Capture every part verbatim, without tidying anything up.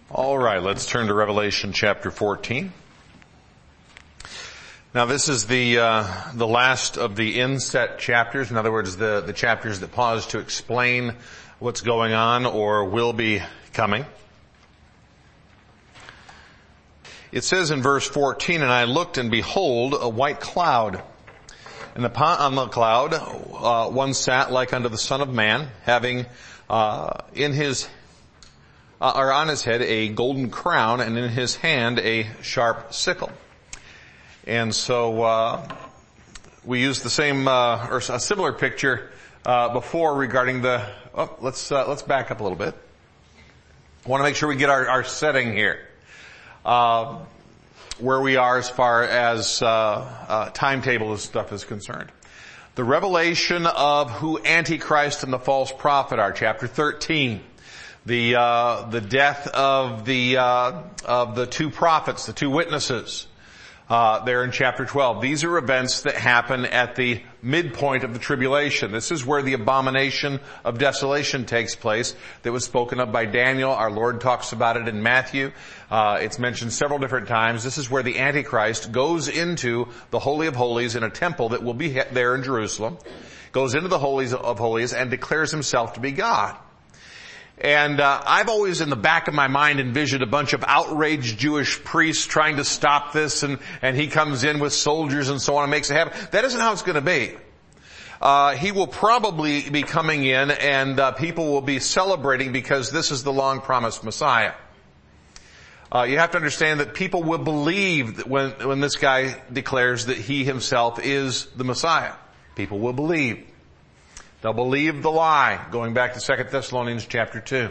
All right, let's turn to Revelation chapter fourteen. Now this is the uh, the last of the inset chapters. In other words, the, the chapters that pause to explain what's going on or will be coming. It says in verse fourteen, "And I looked, and behold, a white cloud. And upon on the cloud uh, one sat like unto the Son of Man, having uh, in his Uh, or on his head a golden crown, and in his hand a sharp sickle." And so uh we used the same uh or a similar picture uh before regarding the oh let's uh, let's back up a little bit. I want to make sure we get our, our setting here. Uh where we are as far as uh uh timetable and stuff is concerned. The revelation of who Antichrist and the false prophet are, chapter thirteen. The, uh, the death of the, uh, of the two prophets, the two witnesses, uh, there in chapter twelve. These are events that happen at the midpoint of the tribulation. This is where the abomination of desolation takes place that was spoken of by Daniel. Our Lord talks about it in Matthew. Uh, it's mentioned several different times. This is where the Antichrist goes into the Holy of Holies in a temple that will be there in Jerusalem, goes into the Holies of Holies and declares himself to be God. And uh, I've always in the back of my mind envisioned a bunch of outraged Jewish priests trying to stop this, and, and he comes in with soldiers and so on and makes it happen. That isn't how it's going to be. Uh, he will probably be coming in, and uh, people will be celebrating because this is the long-promised Messiah. Uh, you have to understand that people will believe that when, when this guy declares that he himself is the Messiah. People will believe. They'll believe the lie, going back to Second Thessalonians chapter two.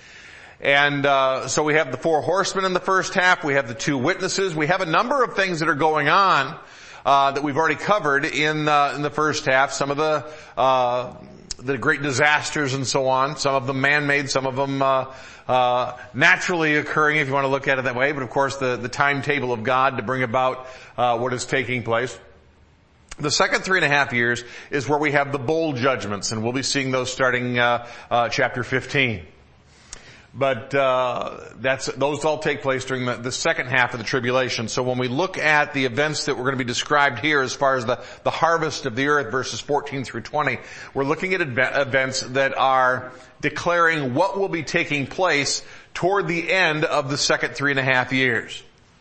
And uh so we have the four horsemen in the first half. We have the two witnesses. We have a number of things that are going on uh that we've already covered in uh, in the first half. Some of the uh the great disasters and so on. Some of them man-made, some of them uh uh naturally occurring, if you want to look at it that way. But of course the, the timetable of God to bring about uh what is taking place. The second three and a half years is where we have the bowl judgments, and we'll be seeing those starting uh, uh chapter fifteen. But uh that's those all take place during the, the second half of the tribulation. So when we look at the events that we're going to be described here as far as the, the harvest of the earth, verses fourteen through twenty, we're looking at events that are declaring what will be taking place toward the end of the second three and a half years.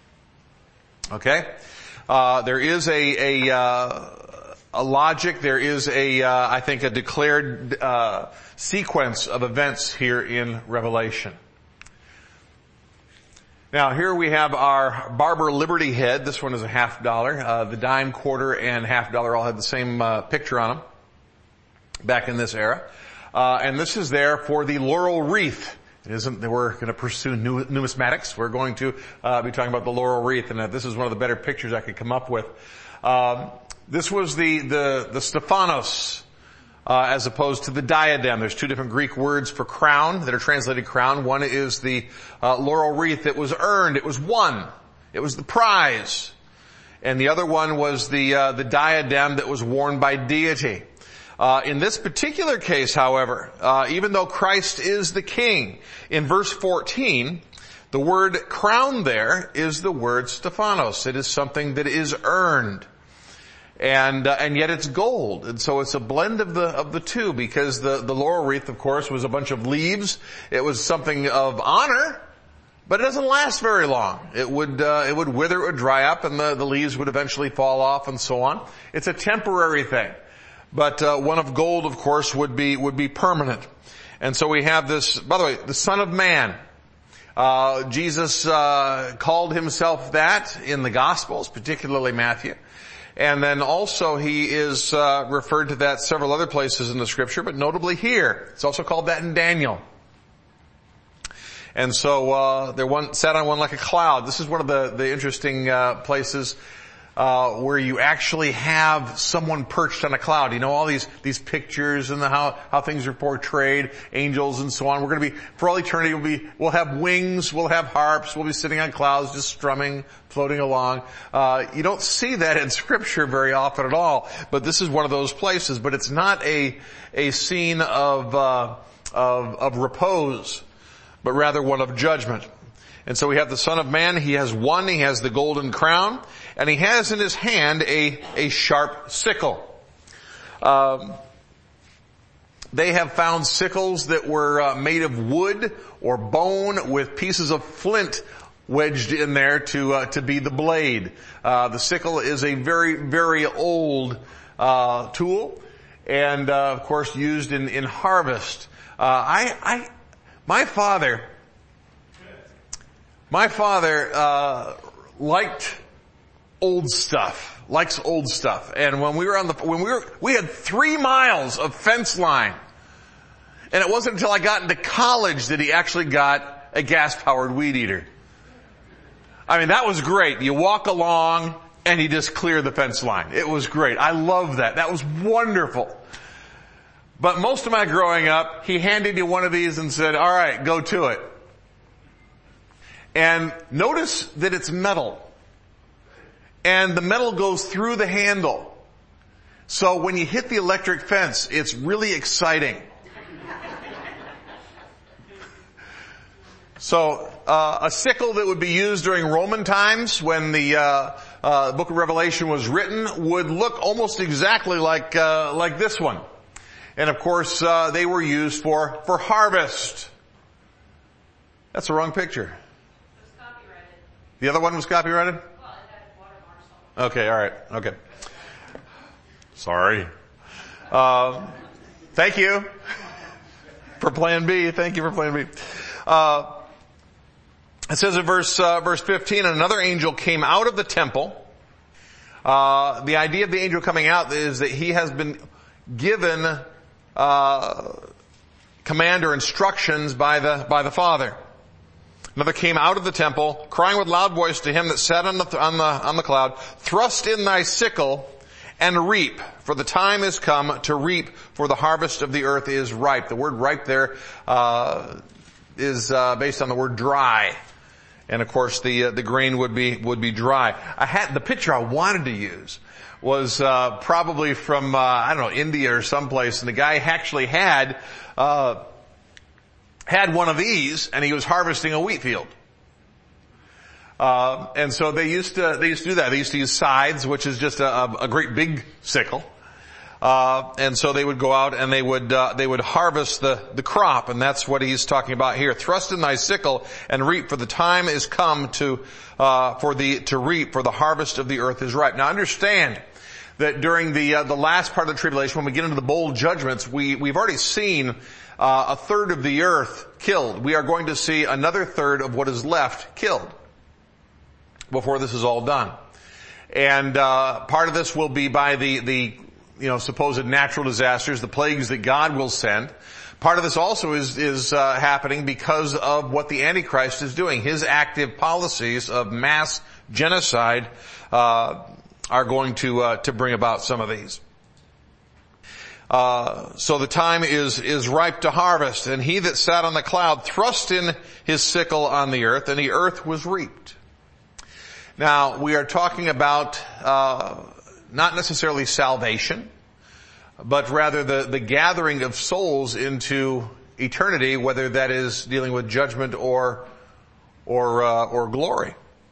Okay? Uh, there is a, a, uh, a logic, there is a, uh, I think a declared, uh, sequence of events here in Revelation. Now here we have our Barber Liberty head. This one is a half dollar. Uh, the dime, quarter, and half dollar all have the same, uh, picture on them back in this era. Uh, and this is there for the laurel wreath. It isn't that we're going to pursue numismatics. We're going to uh, be talking about the laurel wreath, and uh, this is one of the better pictures I could come up with. Um, this was the the, the Stephanos uh, as opposed to the diadem. There's two different Greek words for crown that are translated crown. One is the uh, laurel wreath that was earned. It was won. It was the prize. And the other one was the uh, the diadem that was worn by deity. Uh, in this particular case, however, uh, even though Christ is the king, in verse fourteen, the word crown there is the word Stephanos. It is something that is earned. And, uh, and yet it's gold. And so it's a blend of the, of the two, because the, the laurel wreath, of course, was a bunch of leaves. It was something of honor, but it doesn't last very long. It would, uh, it would wither, it would dry up, and the, the leaves would eventually fall off and so on. It's a temporary thing. But uh, one of gold, of course, would be would be permanent. And so we have this, by the way, the Son of Man. Uh Jesus uh called himself that in the Gospels, particularly Matthew. And then also he is uh referred to that several other places in the Scripture, but notably here. It's also called that in Daniel. And so uh there one sat on one like a cloud. This is one of the, the interesting uh places Uh, where you actually have someone perched on a cloud. You know, all these, these pictures and the, how, how things are portrayed, angels and so on. We're gonna be, for all eternity, we'll be, we'll have wings, we'll have harps, we'll be sitting on clouds just strumming, floating along. Uh, you don't see that in Scripture very often at all, but this is one of those places. But it's not a, a scene of, uh, of, of repose, but rather one of judgment. And so we have the Son of Man. He has one. He has the golden crown. And he has in his hand a, a sharp sickle. Um, they have found sickles that were uh, made of wood or bone with pieces of flint wedged in there to uh, to be the blade. Uh, the sickle is a very, very old uh tool, and uh, of course used in in harvest. Uh, I, I, my father, my father uh liked old stuff, likes old stuff, and when we were on the when we were we had three miles of fence line, and it wasn't until I got into college that he actually got a gas-powered weed eater. I mean, that was great. You walk along and you just clear the fence line. It was great. I love that. That was wonderful. But most of my growing up, he handed you one of these and said, all right, go to it. And notice that it's metal. And the metal goes through the handle. So when you hit the electric fence, it's really exciting. So, uh, a sickle that would be used during Roman times when the, uh, uh, book of Revelation was written would look almost exactly like, uh, like this one. And of course, uh, they were used for, for harvest. That's the wrong picture. It was copyrighted. The other one was copyrighted? Well, it had watermarks on it. Okay, alright, okay. Sorry. Uh, thank you for plan B. Thank you for plan B. Uh, It says in verse, uh, verse fifteen, another angel came out of the temple. Uh, the idea of the angel coming out is that he has been given, uh, command or instructions by the, by the Father. Another came out of the temple, crying with loud voice to him that sat on the, on the, on the cloud, thrust in thy sickle and reap, for the time is come to reap, for the harvest of the earth is ripe. The word ripe there, uh, is, uh, based on the word dry. And of course the, uh, the grain would be, would be dry. I had, the picture I wanted to use was, uh, probably from, uh, I don't know, India or someplace, and the guy actually had, uh, had one of these, and he was harvesting a wheat field. Uh, and so they used to, they used to do that. They used to use scythes, which is just a, a great big sickle. Uh, and so they would go out and they would, uh, they would harvest the, the crop, and that's what he's talking about here. Thrust in thy sickle and reap, for the time is come to, uh, for the, to reap, for the harvest of the earth is ripe. Now understand that during the, uh, the last part of the tribulation, when we get into the bowl judgments, we, we've already seen, uh, a third of the earth killed. We are going to see another third of what is left killed before this is all done. And, uh, part of this will be by the, the, you know, supposed natural disasters, the plagues that God will send. Part of this also is, is, uh, happening because of what the Antichrist is doing. His active policies of mass genocide, uh, are going to, uh, to bring about some of these. Uh, so the time is, is ripe to harvest, and he that sat on the cloud thrust in his sickle on the earth, and the earth was reaped. Now, we are talking about, uh, not necessarily salvation, but rather the, the gathering of souls into eternity, whether that is dealing with judgment or, or, uh, or glory.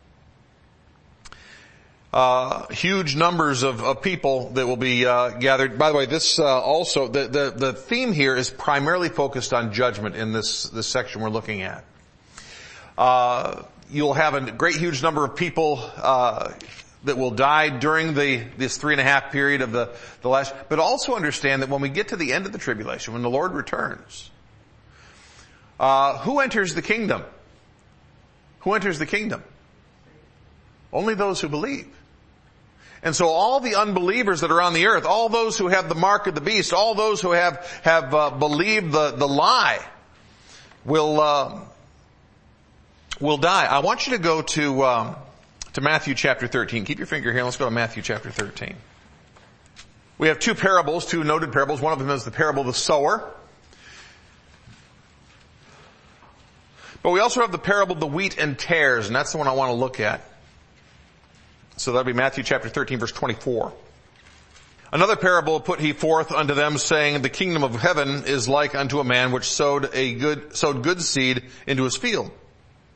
Uh, huge numbers of, of people that will be, uh, gathered. By the way, this, uh, also, the, the, the theme here is primarily focused on judgment in this, this section we're looking at. Uh, you'll have a great huge number of people, uh, that will die during the, this three and a half period of the, the last, but also understand that when we get to the end of the tribulation, when the Lord returns, uh, who enters the kingdom? Who enters the kingdom? Only those who believe. And so all the unbelievers that are on the earth, all those who have the mark of the beast, all those who have, have, uh, believed the, the lie will, uh, will die. I want you to go to, um, to Matthew chapter thirteen. Keep your finger here. Let's go to Matthew chapter thirteen. We have two parables, two noted parables. One of them is the parable of the sower. But we also have the parable of the wheat and tares, and that's the one I want to look at. So that'll be Matthew chapter thirteen, verse twenty-four. Another parable put he forth unto them, saying, the kingdom of heaven is like unto a man which sowed a good, sowed good seed into his field.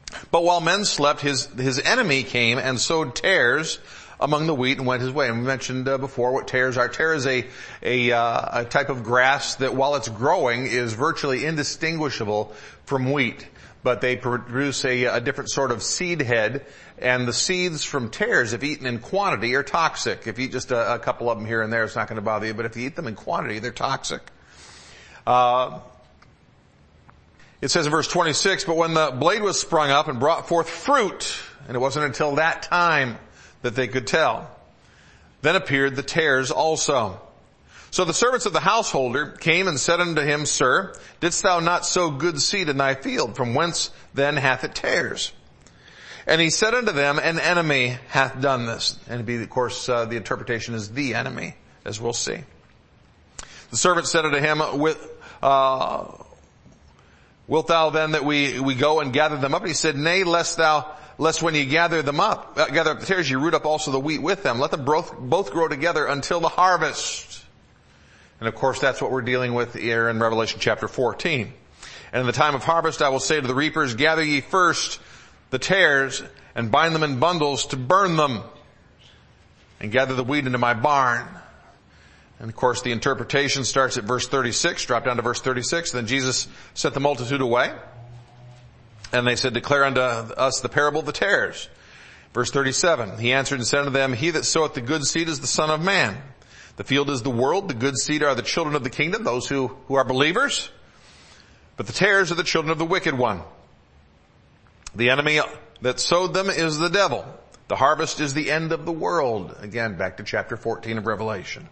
But while men slept, his, his enemy came and sowed tares among the wheat and went his way. And we mentioned uh, before what tares are. Tare is a, a, uh, a type of grass that while it's growing is virtually indistinguishable from wheat. But they produce a, a different sort of seed head, and the seeds from tares, if eaten in quantity, are toxic. If you eat just a, a couple of them here and there, it's not going to bother you, but if you eat them in quantity, they're toxic. Uh, it says in verse twenty-six, but when the blade was sprung up and brought forth fruit, and it wasn't until that time that they could tell, then appeared the tares also. So the servants of the householder came and said unto him, Sir, didst thou not sow good seed in thy field? From whence then hath it tares? And he said unto them, An enemy hath done this. And be, of course, uh, the interpretation is the enemy, as we'll see. The servant said unto him, With, uh, Wilt thou then that we, we go and gather them up? And he said, Nay, lest thou, lest when ye gather them up, uh, gather up the tares, ye root up also the wheat with them. Let them both, both grow together until the harvest. And of course that's what we're dealing with here in Revelation chapter fourteen. And in the time of harvest I will say to the reapers, Gather ye first the tares and bind them in bundles to burn them, and gather the wheat into my barn. And of course the interpretation starts at verse thirty-six, drop down to verse thirty-six. Then Jesus sent the multitude away, and they said, Declare unto us the parable of the tares. Verse thirty-seven, He answered and said unto them, He that soweth the good seed is the Son of Man. The field is the world, the good seed are the children of the kingdom, those who, who are believers. But the tares are the children of the wicked one. The enemy that sowed them is the devil. The harvest is the end of the world. Again, back to chapter fourteen of Revelation.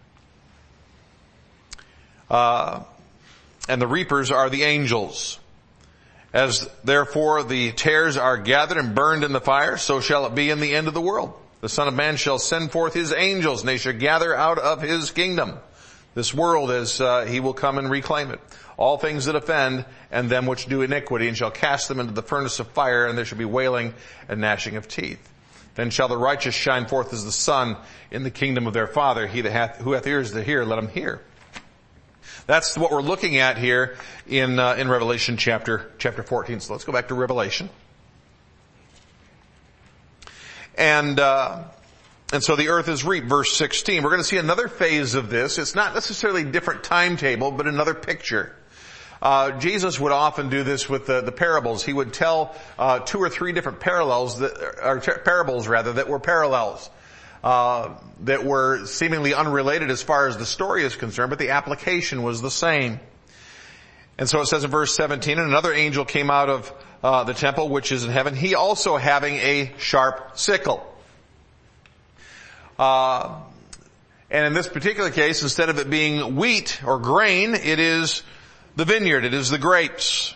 Uh, and the reapers are the angels. As therefore the tares are gathered and burned in the fire, so shall it be in the end of the world. The Son of Man shall send forth his angels, and they shall gather out of his kingdom this world as uh, he will come and reclaim it. All things that offend, and them which do iniquity, and shall cast them into the furnace of fire, and there shall be wailing and gnashing of teeth. Then shall the righteous shine forth as the sun in the kingdom of their Father. He that hath, who hath ears to hear, let him hear. That's what we're looking at here in uh, in Revelation chapter chapter fourteen. So let's go back to Revelation. And, uh, and so the earth is reaped, verse sixteen. We're going to see another phase of this. It's not necessarily a different timetable, but another picture. Uh, Jesus would often do this with the, the parables. He would tell, uh, two or three different parallels that, or parables rather, that were parallels, uh, that were seemingly unrelated as far as the story is concerned, but the application was the same. And so it says in verse seventeen, and another angel came out of uh, the temple which is in heaven, he also having a sharp sickle. Uh, and in this particular case, instead of it being wheat or grain, it is the vineyard, it is the grapes.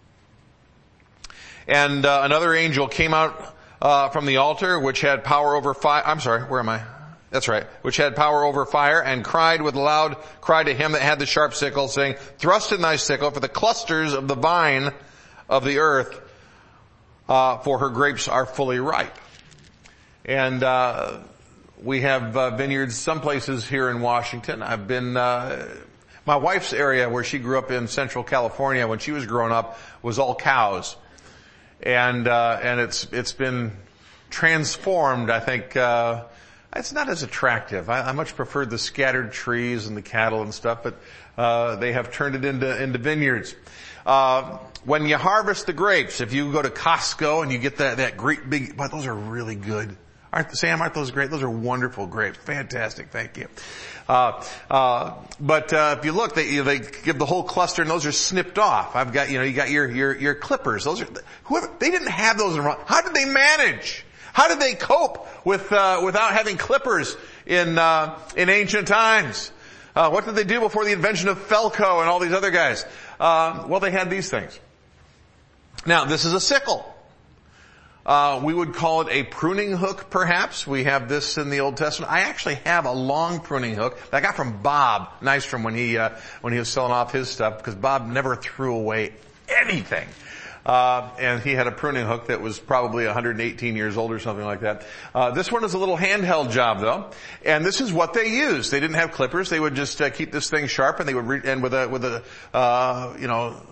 And uh, another angel came out uh, from the altar which had power over fire. I'm sorry, where am I? That's right. Which had power over fire, and cried with a loud cry to him that had the sharp sickle, saying, Thrust in thy sickle, for the clusters of the vine of the earth, uh, for her grapes are fully ripe. And uh we have uh, vineyards some places here in Washington. I've been, uh my wife's area where she grew up in Central California when she was growing up was all cows. And uh and it's it's been transformed, I think. uh It's not as attractive. I, I much prefer the scattered trees and the cattle and stuff, but uh they have turned it into into vineyards. Uh when you harvest the grapes, if you go to Costco and you get that that great big, but those are really good. Aren't Sam? Aren't those great? Those are wonderful grapes. Fantastic. Thank you. Uh uh But uh if you look, they they give the whole cluster, and those are snipped off. I've got you know you got your your your clippers. Those are whoever they didn't have those in Rome. How did they manage? How did they cope with, uh, without having clippers in, uh, in ancient times? Uh, what did they do before the invention of Felco and all these other guys? Uh, well, they had these things. Now, this is a sickle. Uh, we would call it a pruning hook, perhaps. We have this in the Old Testament. I actually have a long pruning hook that I got from Bob Nystrom when he, uh, when he was selling off his stuff, because Bob never threw away anything. Uh, and he had a pruning hook that was probably one hundred eighteen years old or something like that. Uh, this one is a little handheld job though. And this is what they used. They didn't have clippers. They would just uh, keep this thing sharp, and they would re- and with a, with a, uh, you know,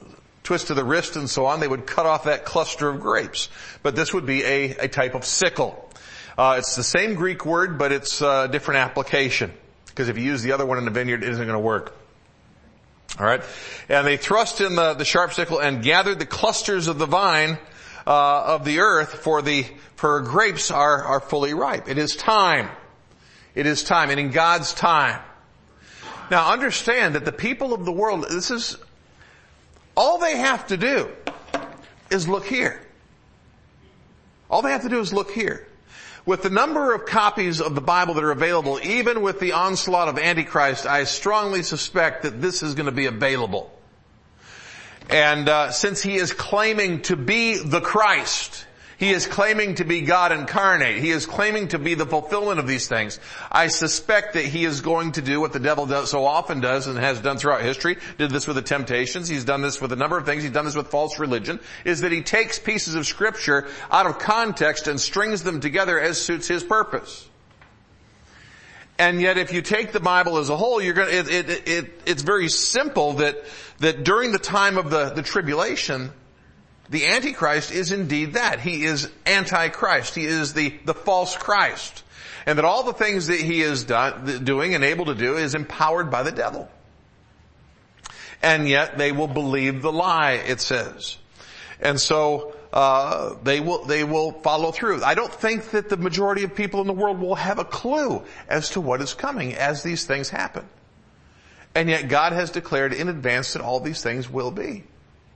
twist of the wrist and so on, they would cut off that cluster of grapes. But this would be a, a type of sickle. Uh, it's the same Greek word, but it's a different application. Because if you use the other one in the vineyard, it isn't going to work. Alright? And they thrust in the, the sharp sickle and gathered the clusters of the vine, uh, of the earth, for the, for grapes are, are fully ripe. It is time. It is time, and in God's time. Now understand that the people of the world, this is, all they have to do is look here. All they have to do is look here. With the number of copies of the Bible that are available, even with the onslaught of Antichrist, I strongly suspect that this is going to be available. And uh, since he is claiming to be the Christ, he is claiming to be God incarnate, he is claiming to be the fulfillment of these things, I suspect that he is going to do what the devil does, so often does and has done throughout history. Did this with the temptations, he's done this with a number of things, he's done this with false religion, is that he takes pieces of scripture out of context and strings them together as suits his purpose. And yet if you take the Bible as a whole, you're going to, it, it, it, it's very simple that, that during the time of the, the tribulation, the Antichrist is indeed that. He is Antichrist. He is the, the false Christ. And that all the things that he is done, doing and able to do is empowered by the devil. And yet they will believe the lie, it says. And so, uh, they will, they will follow through. I don't think that the majority of people in the world will have a clue as to what is coming as these things happen. And yet God has declared in advance that all these things will be.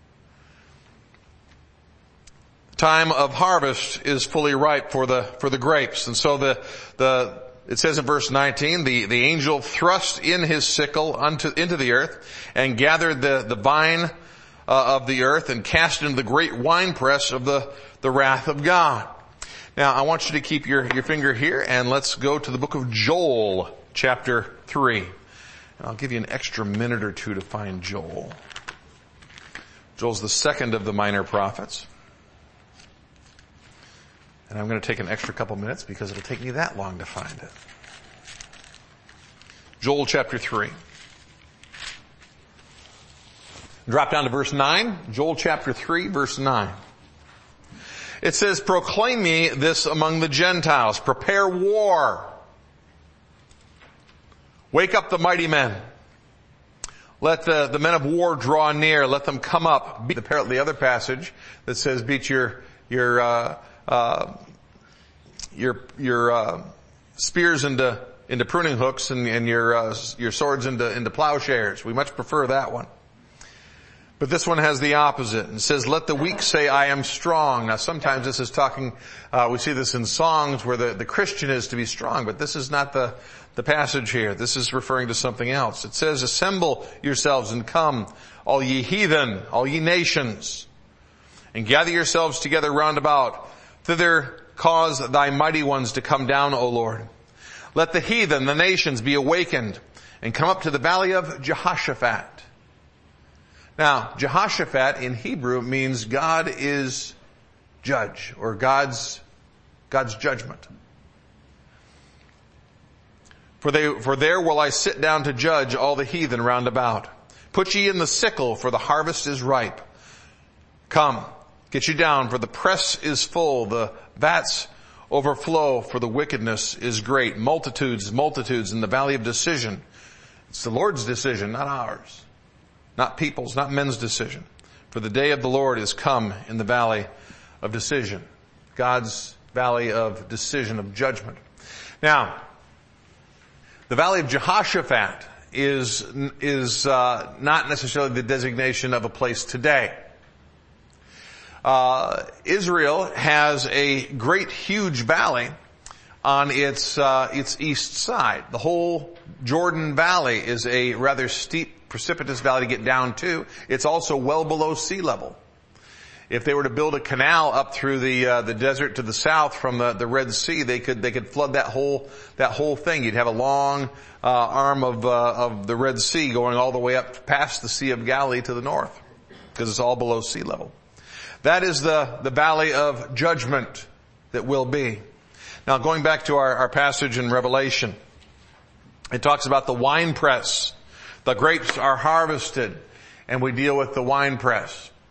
Time of harvest is fully ripe for the, for the grapes. And so the, the, it says in verse nineteen, the, the angel thrust in his sickle unto, into the earth and gathered the, the vine uh, of the earth and cast it into the great winepress of the, the wrath of God. Now I want you to keep your, your finger here and let's go to the book of Joel, chapter three. And I'll give you an extra minute or two to find Joel. Joel's the second of the minor prophets. And I'm going to take an extra couple minutes because it'll take me that long to find it. Joel chapter three. Drop down to verse nine. Joel chapter three, verse nine. It says, proclaim me this among the Gentiles. Prepare war. Wake up the mighty men. Let the, the men of war draw near. Let them come up. Beat the, the other passage that says, beat your, your, uh, Uh, your, your, uh, spears into, into pruning hooks and, and your, uh, your swords into, into plowshares. We much prefer that one. But this one has the opposite and says, let the weak say, I am strong. Now sometimes this is talking, uh, we see this in songs where the, the Christian is to be strong, but this is not the, the passage here. This is referring to something else. It says, assemble yourselves and come, all ye heathen, all ye nations, and gather yourselves together round about. Thither cause thy mighty ones to come down, O Lord. Let the heathen, the nations, be awakened and come up to the valley of Jehoshaphat. Now, Jehoshaphat in Hebrew means God is judge, or God's, God's judgment. For they, for there will I sit down to judge all the heathen round about. Put ye in the sickle, for the harvest is ripe. Come. Get you down, for the press is full, the vats overflow, for the wickedness is great. Multitudes, multitudes in the valley of decision. It's the Lord's decision, not ours. Not people's, not men's decision. For the day of the Lord is come in the valley of decision. God's valley of decision, of judgment. Now, the valley of Jehoshaphat is, is, uh, not necessarily the designation of a place today. Uh, Israel has a great, huge valley on its, uh, its east side. The whole Jordan Valley is a rather steep, precipitous valley to get down to. It's also well below sea level. If they were to build a canal up through the, uh, the desert to the south from the, the Red Sea, they could, they could flood that whole, that whole thing. You'd have a long, uh, arm of, uh, of the Red Sea going all the way up past the Sea of Galilee to the north. Because it's all below sea level. That is the, the valley of judgment that will be. Now going back to our, our passage in Revelation, it talks about the wine press. The grapes are harvested and we deal with the wine press.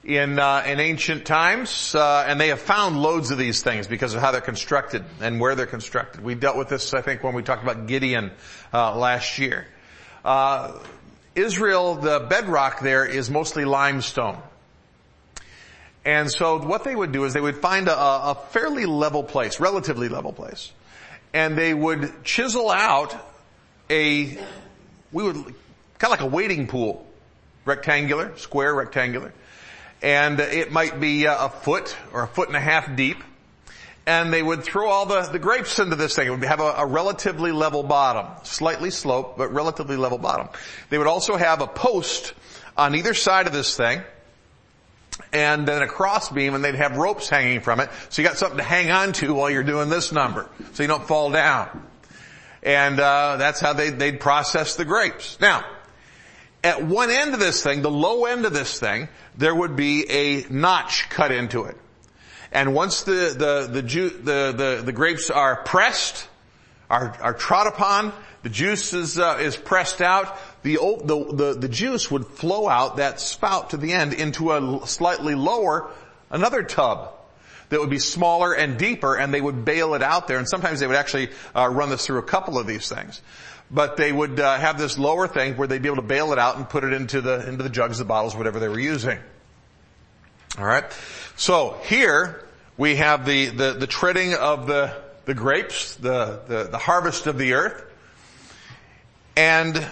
in, uh, in ancient times, uh, and they have found loads of these things because of how they're constructed and where they're constructed. We dealt with this, I think, when we talked about Gideon, uh, last year. Uh, Israel, the bedrock there is mostly limestone. And so what they would do is they would find a, a fairly level place, relatively level place, and they would chisel out a, we would, kind of like a wading pool, rectangular, square rectangular, and it might be a foot or a foot and a half deep, and they would throw all the, the grapes into this thing. It would have a, a relatively level bottom, slightly sloped, but relatively level bottom. They would also have a post on either side of this thing, and then a cross beam, and they'd have ropes hanging from it, so you got something to hang on to while you're doing this number, so you don't fall down. And uh that's how they, they'd process the grapes. Now, at one end of this thing, the low end of this thing, there would be a notch cut into it. And once the the the ju- the, the, the grapes are pressed, are are trod upon, the juice is uh, is pressed out. The, the the the juice would flow out that spout to the end into a slightly lower, another tub that would be smaller and deeper, and they would bail it out there. And sometimes they would actually uh, run this through a couple of these things. But they would uh, have this lower thing where they'd be able to bail it out and put it into the into the jugs, the bottles, whatever they were using. All right. So here we have the the, the treading of the the grapes, the, the the harvest of the earth, and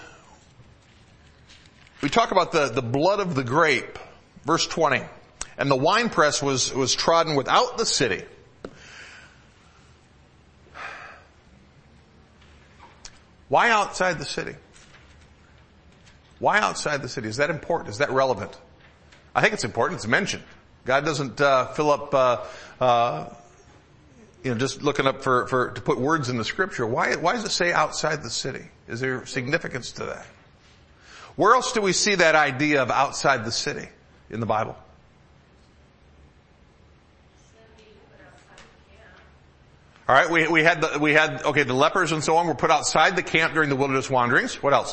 we talk about the, the blood of the grape, verse twenty. And the winepress was, was trodden without the city. Why outside the city? Why outside the city? Is that important? Is that relevant? I think it's important. It's mentioned. God doesn't uh, fill up, uh, uh, you know, just looking up for, for to put words in the scripture. Why, why does it say outside the city? Is there significance to that? Where else do we see that idea of outside the city in the Bible? All right, we, we had the, we had, okay, the lepers and so on were put outside the camp during the wilderness wanderings. What else?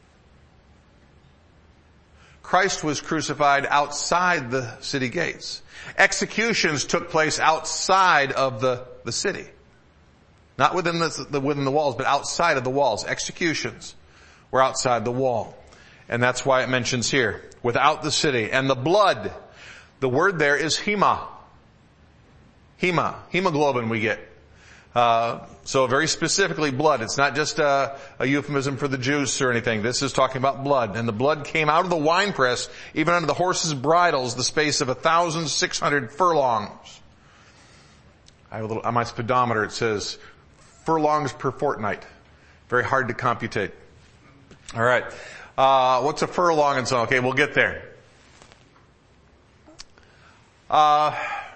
Christ was crucified outside the city gates. Executions took place outside of the, the city. Not within the, the, within the walls, but outside of the walls. Executions were outside the wall. And that's why it mentions here, without the city. And the blood, the word there is hema. Hema, hemoglobin we get. Uh, so very specifically blood. It's not just a, a euphemism for the juice or anything. This is talking about blood. And the blood came out of the winepress, even under the horses' bridles, the space of a thousand six hundred furlongs. I have a little, on my speedometer it says furlongs per fortnight. Very hard to computate. All right. Uh, what's a furlong and so on? Okay, we'll get there. Uh,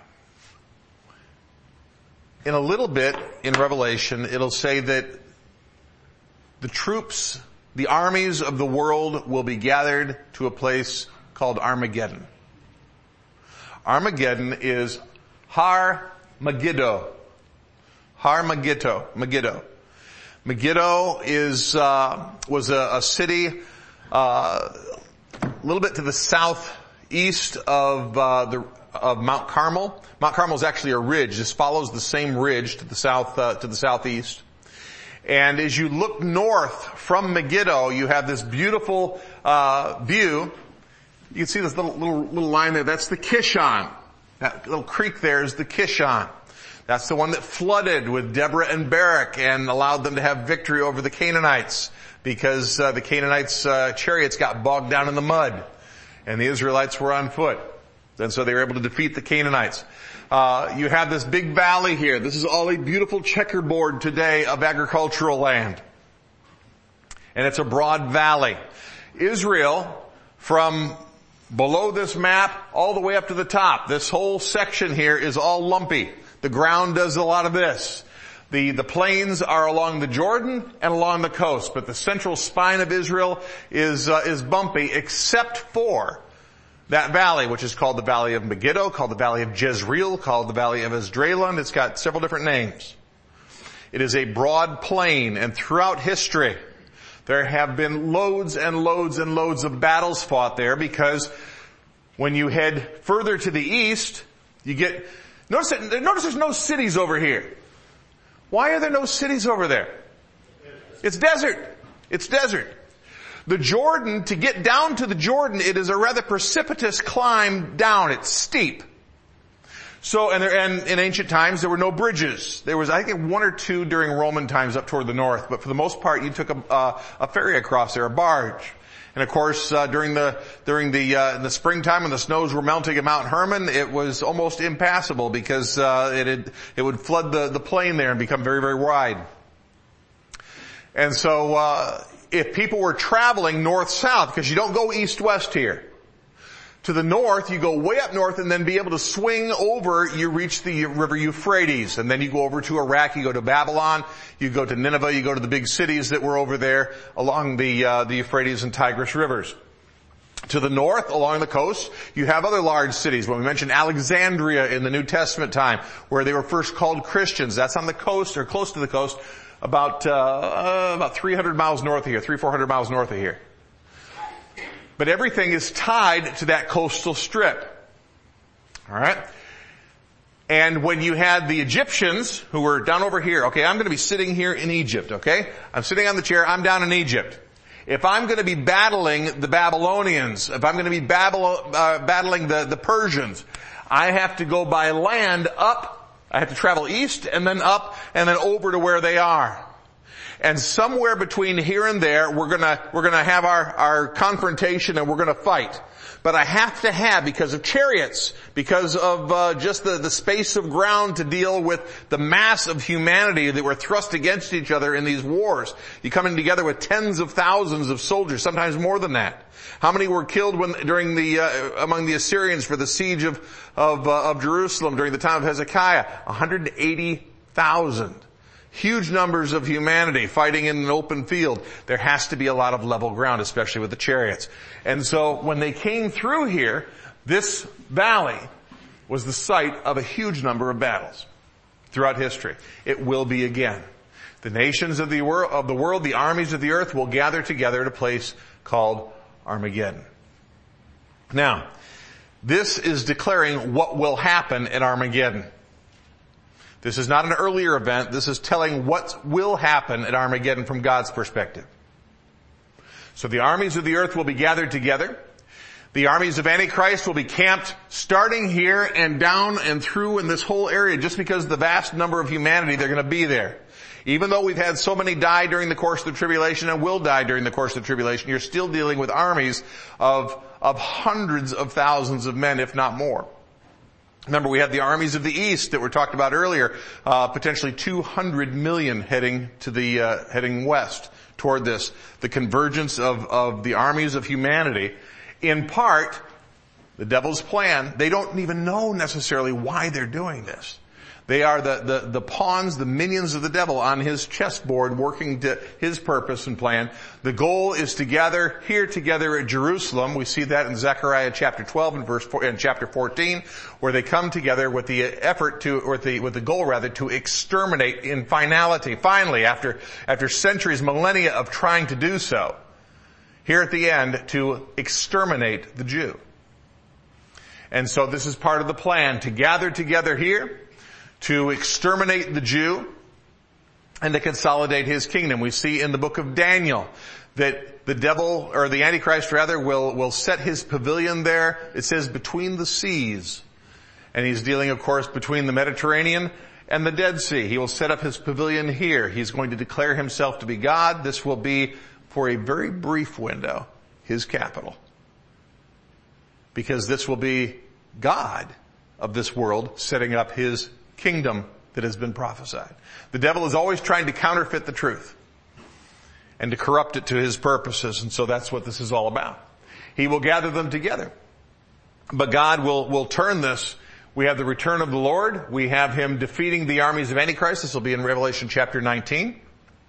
In a little bit in Revelation, it'll say that the troops, the armies of the world will be gathered to a place called Armageddon. Armageddon is Har Megiddo. Har Megiddo. Megiddo. Megiddo is, uh, was a, a city, uh, a little bit to the southeast of, uh, the, of Mount Carmel. Mount Carmel is actually a ridge. This follows the same ridge to the south, uh, to the southeast. And as you look north from Megiddo, you have this beautiful, uh, view. You can see this little, little, little line there. That's the Kishon. That little creek there is the Kishon. That's the one that flooded with Deborah and Barak and allowed them to have victory over the Canaanites because, uh, the Canaanites, uh, chariots got bogged down in the mud and the Israelites were on foot. And so they were able to defeat the Canaanites. Uh, you have this big valley here. This is all a beautiful checkerboard today of agricultural land. And it's a broad valley. Israel, from below this map all the way up to the top, this whole section here is all lumpy. The ground does a lot of this. The, the plains are along the Jordan and along the coast, but the central spine of Israel is, uh, is bumpy except for that valley, which is called the Valley of Megiddo, called the Valley of Jezreel, called the Valley of Esdraelon. It's got several different names. It is a broad plain, and throughout history, there have been loads and loads and loads of battles fought there because When you head further to the east, you get, notice that, notice there's no cities over here. Why are there no cities over there? It's desert. It's desert. The Jordan, to get down to the Jordan, it is a rather precipitous climb down. It's steep. So, and, there, and in ancient times, there were no bridges. There was, I think, one or two during Roman times up toward the north, but for the most part, you took a, uh, a ferry across there, a barge. And of course, uh, during the, during the, uh, the springtime when the snows were melting at Mount Hermon, it was almost impassable because, uh, it had, it would flood the, the plain there and become very, very wide. And so, uh, if people were traveling north-south, because you don't go east-west here, to the north, you go way up north and then be able to swing over, you reach the river Euphrates. And then you go over to Iraq, you go to Babylon, you go to Nineveh, you go to the big cities that were over there along the, uh, the Euphrates and Tigris rivers. To the north, along the coast, you have other large cities. When we mentioned Alexandria in the New Testament time, where they were first called Christians, that's on the coast, or close to the coast, about, uh, uh about three hundred miles north of here, three, four hundred miles north of here. But everything is tied to that coastal strip. Alright? And when you had the Egyptians who were down over here, okay, I'm going to be sitting here in Egypt, okay? I'm sitting on the chair, I'm down in Egypt. If I'm going to be battling the Babylonians, if I'm going to be Babylon, uh, battling the, the Persians, I have to go by land up, I have to travel east and then up and then over to where they are. And somewhere between here and there, we're gonna, we're gonna have our, our confrontation and we're gonna fight. But I have to have, because of chariots, because of, uh, just the, the space of ground to deal with the mass of humanity that were thrust against each other in these wars. You're coming together with tens of thousands of soldiers, sometimes more than that. How many were killed when, during the, uh, among the Assyrians for the siege of, of, uh, of Jerusalem during the time of Hezekiah? one hundred eighty thousand. Huge numbers of humanity fighting in an open field. There has to be a lot of level ground, especially with the chariots. And so when they came through here, this valley was the site of a huge number of battles throughout history. It will be again. The nations of the world, of the world, the armies of the earth will gather together at a place called Armageddon. Now, this is declaring what will happen at Armageddon. This is not an earlier event. This is telling what will happen at Armageddon from God's perspective. So the armies of the earth will be gathered together. The armies of Antichrist will be camped starting here and down and through in this whole area just because of the vast number of humanity they're going to be there. Even though we've had so many die during the course of the tribulation and will die during the course of the tribulation, you're still dealing with armies of, of hundreds of thousands of men, if not more. Remember, we had the armies of the east that were talked about earlier, uh, potentially two hundred million heading to the, uh, heading west toward this. The convergence of, of the armies of humanity. In part, the devil's plan, they don't even know necessarily why they're doing this. They are the, the, the pawns, the minions of the devil on his chessboard working to his purpose and plan. The goal is to gather here together at Jerusalem. We see that in Zechariah chapter twelve and verse four, and chapter fourteen, where they come together with the effort to, or the, with the goal rather, to exterminate in finality, finally, after, after centuries, millennia of trying to do so. Here at the end, to exterminate the Jew. And so this is part of the plan, to gather together here, to exterminate the Jew, and to consolidate his kingdom. We see in the book of Daniel that the devil, or the Antichrist rather, will, will set his pavilion there. It says between the seas. And he's dealing, of course, between the Mediterranean and the Dead Sea. He will set up his pavilion here. He's going to declare himself to be God. This will be, for a very brief window, his capital. Because this will be God of this world setting up his kingdom that has been prophesied. The devil is always trying to counterfeit the truth and to corrupt it to his purposes, and so that's what this is all about. He will gather them together. But God will, will turn this. We have the return of the Lord. We have him defeating the armies of Antichrist. This will be in Revelation chapter nineteen.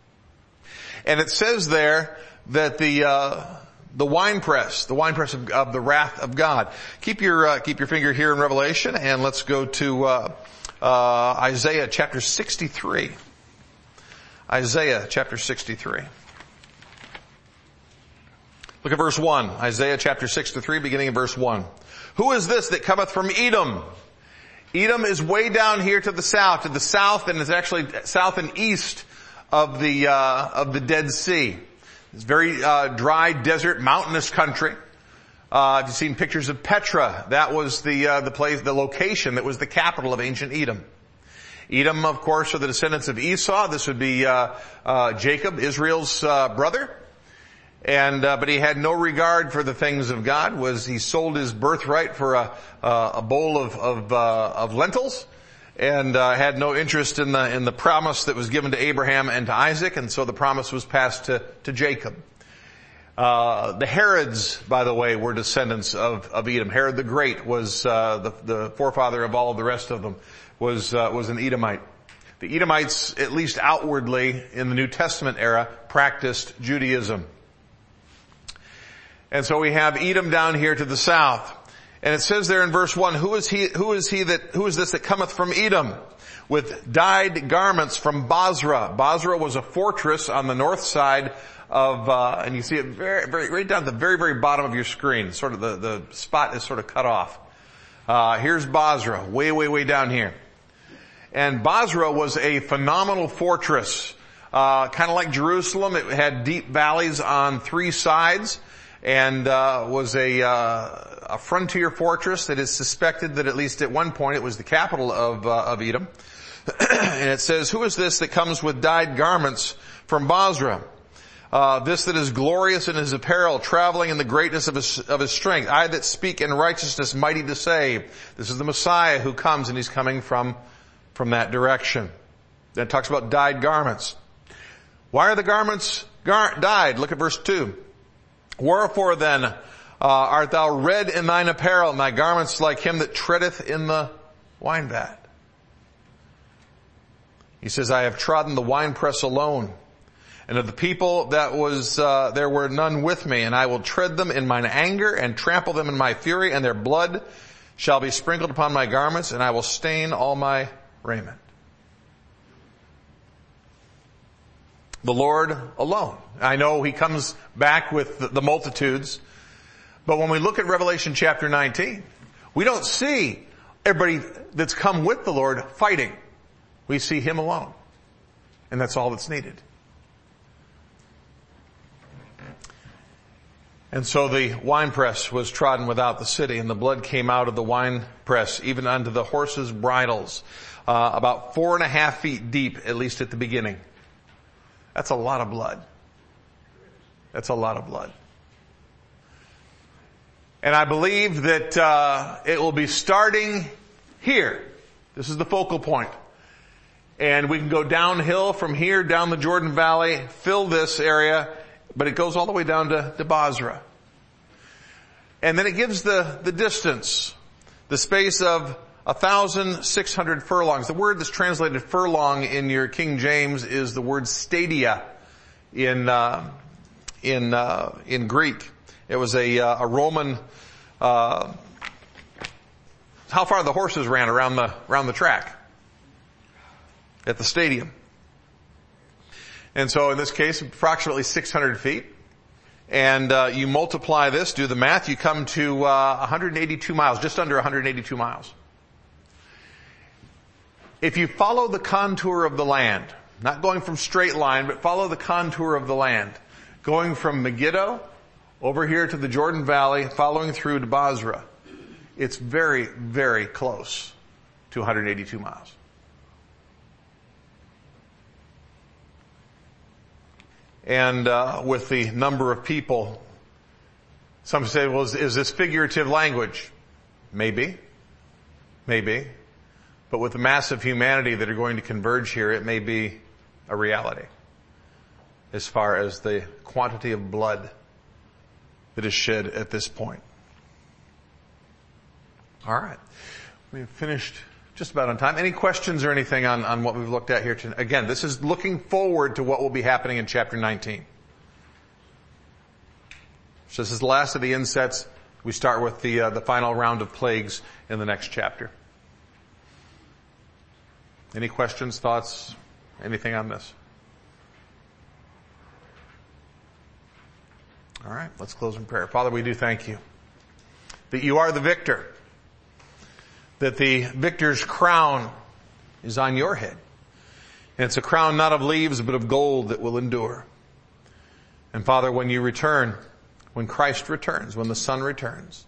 And it says there that the, uh, the winepress, the winepress of, of the wrath of God. Keep your, uh, keep your finger here in Revelation, and let's go to, uh, Uh, Isaiah chapter sixty-three. Isaiah chapter sixty-three. Look at verse one. Isaiah chapter six to three, beginning in verse one. Who is this that cometh from Edom? Edom is way down here to the south, to the south, and it's actually south and east of the, uh, of the Dead Sea. It's very, uh, dry, desert, mountainous country. Uh, if you've seen pictures of Petra, that was the, uh, the place, the location that was the capital of ancient Edom. Edom, of course, are the descendants of Esau. This would be, uh, uh, Jacob, Israel's, uh, brother. And, uh, but he had no regard for the things of God. Was, he sold his birthright for a, uh, a bowl of, of, uh, of lentils. And, uh, had no interest in the, in the promise that was given to Abraham and to Isaac. And so the promise was passed to, to Jacob. Uh, the Herods, by the way, were descendants of, of Edom. Herod the Great was, uh, the, the forefather of all of the rest of them, was, uh, was an Edomite. The Edomites, at least outwardly in the New Testament era, practiced Judaism. And so we have Edom down here to the south. And it says there in verse one, who is he, who is he that, who is this that cometh from Edom with dyed garments from Bozrah? Bozrah was a fortress on the north side of, uh, and you see it very, very, right down at the very, very bottom of your screen. Sort of the, the spot is sort of cut off. Uh, here's Bozrah, way, way, way down here. And Bozrah was a phenomenal fortress, uh, kind of like Jerusalem. It had deep valleys on three sides. And uh was a uh a frontier fortress that is suspected that at least at one point it was the capital of uh, of Edom. And it says, who is this that comes with dyed garments from Bozrah? Uh this that is glorious in his apparel, traveling in the greatness of his of his strength. I that speak in righteousness, mighty to save. This is the Messiah who comes, and he's coming from from that direction. Then it talks about dyed garments. Why are the garments gar- dyed? Look at verse two. Wherefore then uh, art thou red in thine apparel, and thy garments like him that treadeth in the winevat? He says, I have trodden the winepress alone, and of the people that was uh, there were none with me, and I will tread them in mine anger and trample them in my fury, and their blood shall be sprinkled upon my garments, and I will stain all my raiment. The Lord alone. I know he comes back with the, the multitudes, but when we look at Revelation chapter nineteen, we don't see everybody that's come with the Lord fighting. We see him alone. And that's all that's needed. And so the winepress was trodden without the city, and the blood came out of the winepress, even unto the horses' bridles, uh, about four and a half feet deep, at least at the beginning. That's a lot of blood. That's a lot of blood. And I believe that uh it will be starting here. This is the focal point. And we can go downhill from here, down the Jordan Valley, fill this area, but it goes all the way down to, to Bozrah. And then it gives the, the distance, the space of one thousand six hundred furlongs. The word that's translated furlong in your King James is the word stadia in, uh, in, uh, in Greek. It was a, uh, a Roman, uh, how far the horses ran around the, around the track at the stadium. And so in this case, approximately six hundred feet. And, uh, you multiply this, do the math, you come to, uh, one hundred eighty-two miles, just under one hundred eighty-two miles. If you follow the contour of the land, not going from straight line, but follow the contour of the land, going from Megiddo over here to the Jordan Valley, following through to Bozrah, it's very, very close to one hundred eighty-two miles. And uh, with the number of people, some say, well, is, is this figurative language? Maybe. Maybe. But with the massive humanity that are going to converge here, it may be a reality as far as the quantity of blood that is shed at this point. All right. We've finished just about on time. Any questions or anything on, on what we've looked at here tonight? Again, this is looking forward to what will be happening in chapter nineteen. So this is the last of the insets. We start with the, uh, the final round of plagues in the next chapter. Any questions, thoughts, anything on this? All right, let's close in prayer. Father, we do thank you that you are the victor, that the victor's crown is on your head. And it's a crown not of leaves, but of gold that will endure. And Father, when you return, when Christ returns, when the Son returns,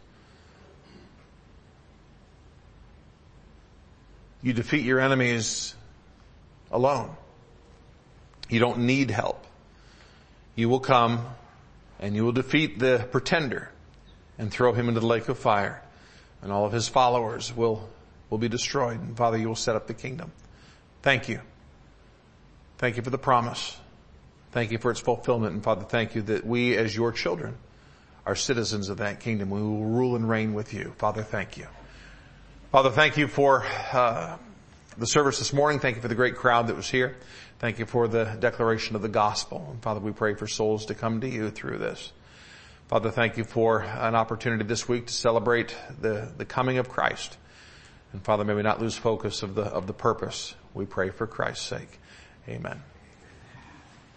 you defeat your enemies alone. You don't need help. You will come and you will defeat the pretender and throw him into the lake of fire. And all of his followers will, will be destroyed. And Father, you will set up the kingdom. Thank you. Thank you for the promise. Thank you for its fulfillment. And Father, thank you that we as your children are citizens of that kingdom. We will rule and reign with you. Father, thank you. Father, thank you for uh, the service this morning. Thank you for the great crowd that was here. Thank you for the declaration of the gospel. And Father, we pray for souls to come to you through this. Father, thank you for an opportunity this week to celebrate the, the coming of Christ. And Father, may we not lose focus of the, of the purpose. We pray for Christ's sake. Amen.